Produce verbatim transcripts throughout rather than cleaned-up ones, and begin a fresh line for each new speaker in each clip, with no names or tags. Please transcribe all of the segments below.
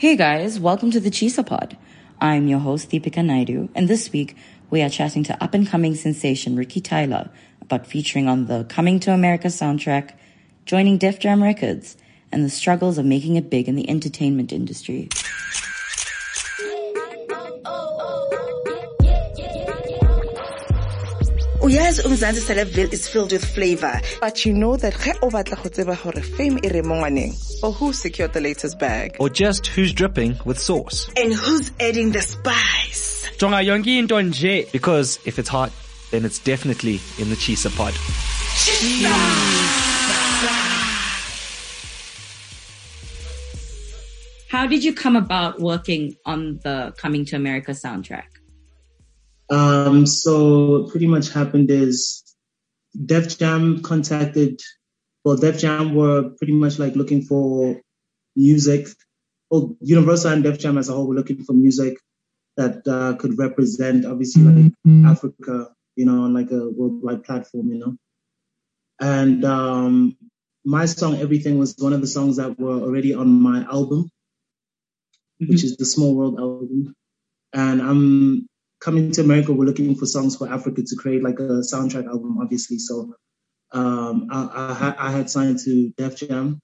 Hey guys, welcome to the Chisa Pod. I'm your host Deepika Naidu, and this week we are chatting to up-and-coming sensation Ricky Tyler about featuring on the Coming to America soundtrack, joining Def Jam Records, and the struggles of making it big in the entertainment industry.
Yes, Umzansi Celebville is filled with flavor. But you know that ge o batla go tseba hore fame e re mo ngwaneng, or who secured the latest bag,
or just who's dripping with sauce,
and who's adding the spice.
Jonga yonke into nje.
Because if it's hot, then it's definitely in the Chisa Pod.
How did you come about working on the Coming to America soundtrack?
Um, so pretty much happened is Def Jam contacted, well, Def Jam were pretty much like looking for music. Well, Universal and Def Jam as a whole were looking for music that uh, could represent, obviously, like Africa, you know, on like a worldwide platform, you know. And um, my song, Everything, was one of the songs that were already on my album, mm-hmm. which is the Small World album. And I'm Coming to America, we're looking for songs for Africa to create like a soundtrack album, obviously. So um, I, I, I had signed to Def Jam,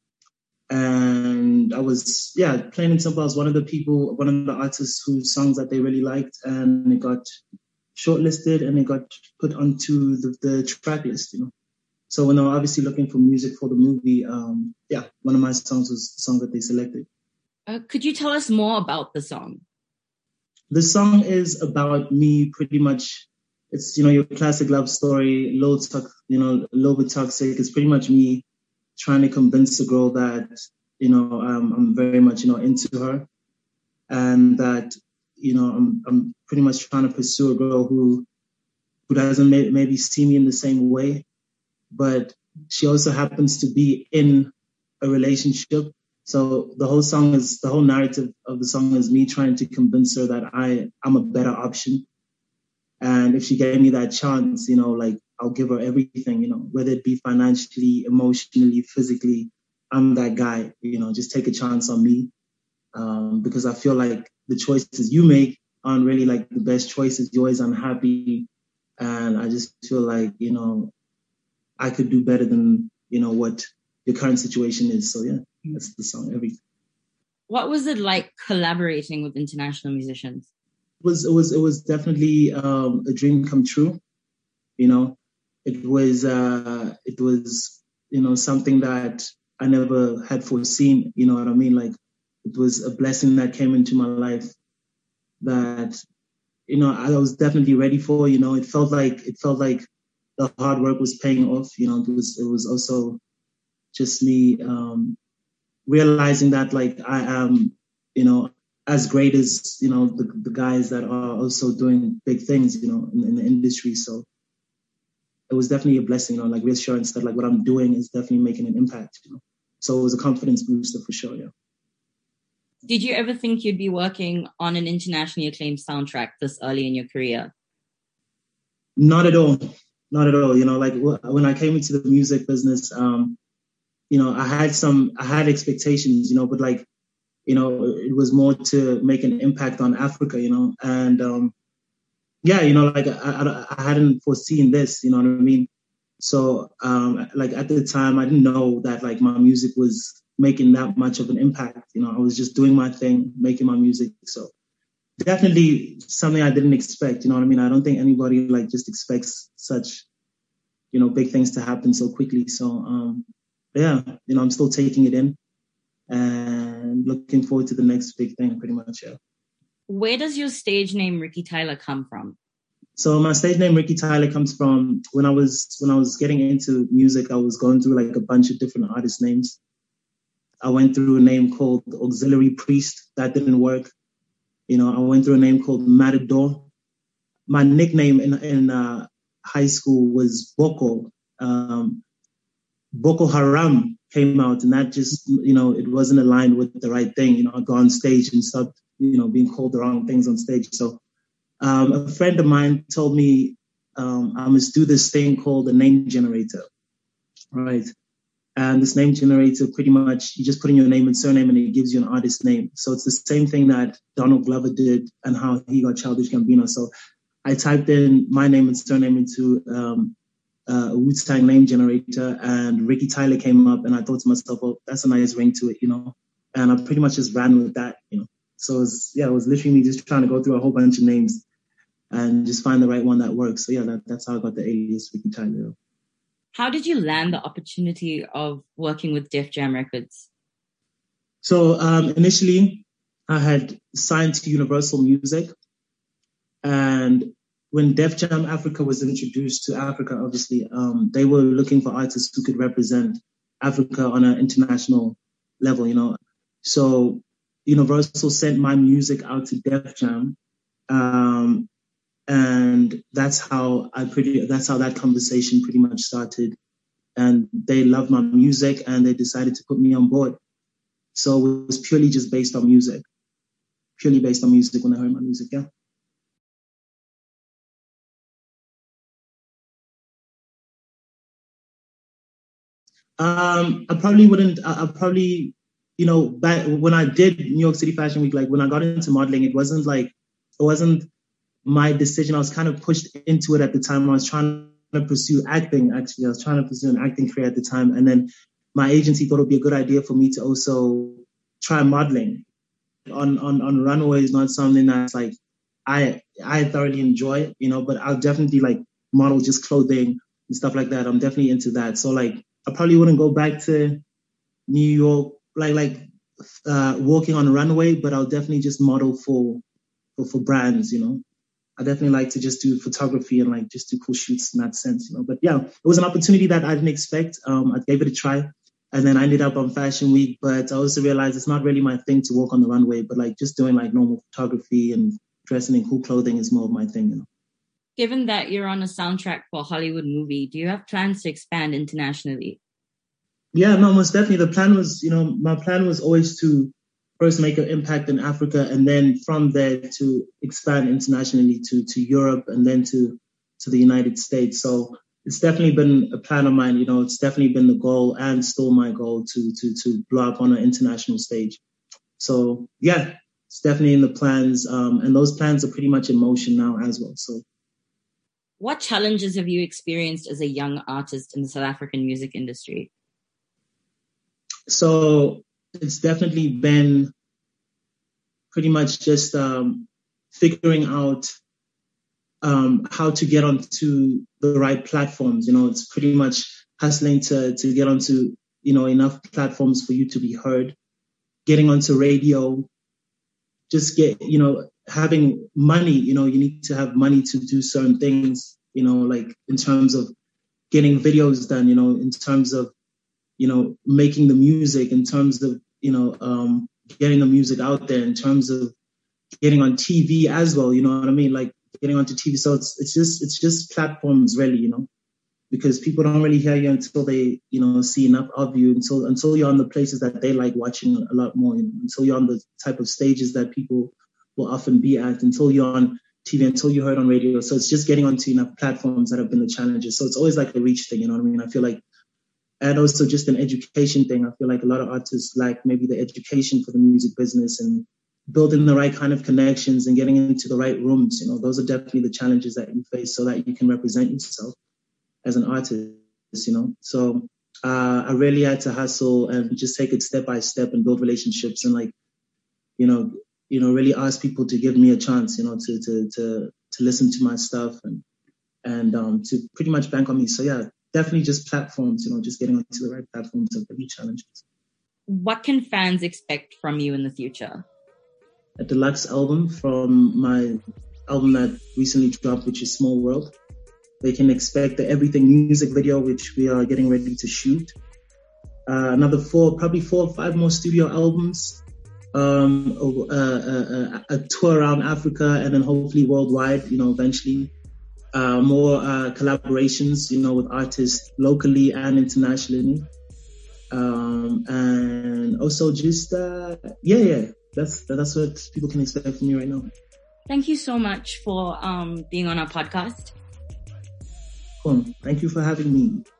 and I was, yeah, plain and simple, I was one of the people, one of the artists whose songs that they really liked, and it got shortlisted and it got put onto the, the track list, you know. So when they were obviously looking for music for the movie, um, yeah, one of my songs was the song that they selected.
Uh, could you tell us more about the song?
The song is about me pretty much. It's, you know, your classic love story, low, to- you know, a little bit toxic. It's pretty much me trying to convince the girl that, you know, um, I'm very much, you know, into her, and that, you know, I'm, I'm pretty much trying to pursue a girl who, who doesn't may- maybe see me in the same way, but she also happens to be in a relationship. So the whole song is, the whole narrative of the song is me trying to convince her that I, I'm a better option. And if she gave me that chance, you know, like I'll give her everything, you know, whether it be financially, emotionally, physically, I'm that guy, you know, just take a chance on me. Um, because I feel like the choices you make aren't really like the best choices. You're always unhappy. And I just feel like, you know, I could do better than, you know, what your current situation is. So yeah. That's the song, Everything.
What was it like collaborating with international musicians?
It was it was it was definitely um, a dream come true. You know, it was uh, it was you know something that I never had foreseen. You know what I mean? Like it was a blessing that came into my life that you know I was definitely ready for. You know, it felt like it felt like the hard work was paying off. You know, it was it was also just me. Um, realizing that like I am, you know, as great as, you know, the, the guys that are also doing big things, you know, in, in the industry. So it was definitely a blessing, you know, like reassurance that like what I'm doing is definitely making an impact, you know. So it was a confidence booster for sure, yeah.
Did you ever think you'd be working on an internationally acclaimed soundtrack this early in your career?
Not at all. Not at all. You know, like when I came into the music business, um, you know, I had some, I had expectations, you know, but like, you know, it was more to make an impact on Africa, you know, and um, yeah, you know, like I, I, I hadn't foreseen this, you know what I mean? So um, like at the time, I didn't know that like my music was making that much of an impact. You know, I was just doing my thing, making my music. So definitely something I didn't expect, you know what I mean? I don't think anybody like just expects such, you know, big things to happen so quickly. So, um, yeah, you know, I'm still taking it in and looking forward to the next big thing, pretty much, yeah.
Where does your stage name Ricky Tyler come from?
So my stage name Ricky Tyler comes from when I was when I was getting into music, I was going through like a bunch of different artist names. I went through a name called Auxiliary Priest. That didn't work. You know, I went through a name called Matador. My nickname in in uh, high school was Boko. Um, Boko Haram came out, and that just, you know, it wasn't aligned with the right thing. You know, I go on stage and start, you know, being called the wrong things on stage. So um, a friend of mine told me um, I must do this thing called a name generator, right? And this name generator, pretty much, you just put in your name and surname and it gives you an artist name. So it's the same thing that Donald Glover did and how he got Childish Gambino. So I typed in my name and surname into um, uh, a Wu-Tang name generator, and Ricky Tyler came up, and I thought to myself, oh, that's a nice ring to it, you know. And I pretty much just ran with that, you know. So it was, yeah, it was literally me just trying to go through a whole bunch of names and just find the right one that works. So yeah, that, that's how I got the alias Ricky Tyler.
How did you land the opportunity of working with Def Jam Records?
So um, initially, I had signed to Universal Music. And when Def Jam Africa was introduced to Africa, obviously, um, they were looking for artists who could represent Africa on an international level, you know. So Universal sent my music out to Def Jam. Um, And that's how I pretty, that's how that conversation pretty much started. And they loved my music and they decided to put me on board. So it was purely just based on music, purely based on music when I heard my music. Yeah. Um, I probably wouldn't, I, I probably, you know, back when I did New York City Fashion Week, like when I got into modeling, it wasn't like, it wasn't my decision. I was kind of pushed into it at the time. I was trying to pursue acting, actually. I was trying to pursue an acting career at the time. And then my agency thought it would be a good idea for me to also try modeling. On on on runway is not something that's like, I I thoroughly enjoy, you know, but I'll definitely like model just clothing and stuff like that. I'm definitely into that. So like, I probably wouldn't go back to New York, like like uh, walking on a runway, but I'll definitely just model for, for, for brands, you know. I definitely like to just do photography and like just do cool shoots in that sense, you know. But yeah, it was an opportunity that I didn't expect. Um, I gave it a try, and then I ended up on Fashion Week. But I also realized it's not really my thing to walk on the runway, but like just doing like normal photography and dressing in cool clothing is more of my thing, you know.
Given that you're on a soundtrack for a Hollywood movie, do you have plans to expand internationally?
Yeah, no, most definitely. The plan was, you know, my plan was always to first make an impact in Africa, and then from there to expand internationally to, to Europe and then to, to the United States. So it's definitely been a plan of mine. You know, it's definitely been the goal and still my goal to, to, to blow up on an international stage. So yeah, it's definitely in the plans. Um, and those plans are pretty much in motion now as well. So
what challenges have you experienced as a young artist in the South African music industry?
So it's definitely been pretty much just um, figuring out um, how to get onto the right platforms. You know, it's pretty much hustling to to get onto, you know, enough platforms for you to be heard, getting onto radio, just get, you know, having money. You know, you need to have money to do certain things, you know, like in terms of getting videos done, you know, in terms of, you know, making the music, in terms of, you know, um, getting the music out there, in terms of getting on T V as well, you know what I mean? Like getting onto T V. So it's it's just it's just platforms really, you know, because people don't really hear you until they, you know, see enough of you, until until you're on the places that they like watching a lot more, you know, until you're on the type of stages that people will often be at, until you're on T V, until you heard on radio. So it's just getting onto enough platforms that have been the challenges. So it's always like a reach thing, you know what I mean? I feel like, and also just an education thing. I feel like a lot of artists lack maybe the education for the music business and building the right kind of connections and getting into the right rooms. You know, those are definitely the challenges that you face so that you can represent yourself as an artist, you know. So uh, I really had to hustle and just take it step by step and build relationships and like, you know, you know, really ask people to give me a chance, you know, to to to to listen to my stuff and and um, to pretty much bank on me. So yeah. Definitely just platforms, you know, just getting onto the right platforms are really challenges.
What can fans expect from you in the future?
A deluxe album from my album that recently dropped, which is Small World. They can expect the Everything music video, which we are getting ready to shoot. Uh, another four, probably four or five more studio albums. Um, a, a, a, a tour around Africa and then hopefully worldwide, you know, eventually. Uh, more uh, collaborations, you know, with artists locally and internationally. Um, and also just, uh, yeah, yeah, that's that's what people can expect from me right now.
Thank you so much for um, being on our podcast.
Cool. Thank you for having me.